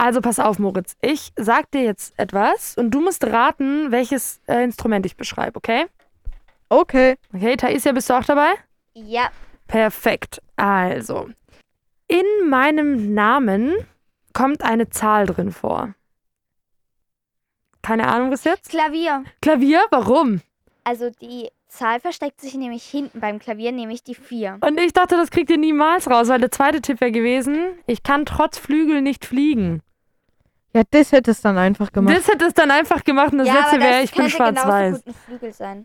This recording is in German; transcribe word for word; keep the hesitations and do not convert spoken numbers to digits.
Also pass auf, Moritz. Ich sag dir jetzt etwas und du musst raten, welches äh, Instrument ich beschreibe, okay? Okay. Okay, Taisia, bist du auch dabei? Ja. Perfekt. Also, in meinem Namen kommt eine Zahl drin vor. Keine Ahnung bis jetzt? Klavier. Klavier? Warum? Also die Zahl versteckt sich nämlich hinten beim Klavier, nämlich die vier. Und ich dachte, das kriegt ihr niemals raus, weil der zweite Tipp wäre gewesen, ich kann trotz Flügel nicht fliegen. Ja, das hätte es dann einfach gemacht. Das hätte es dann einfach gemacht und das ja, letzte aber wäre, das ich bin könnte genauso schwarz-weiß. gut ein Flügel sein.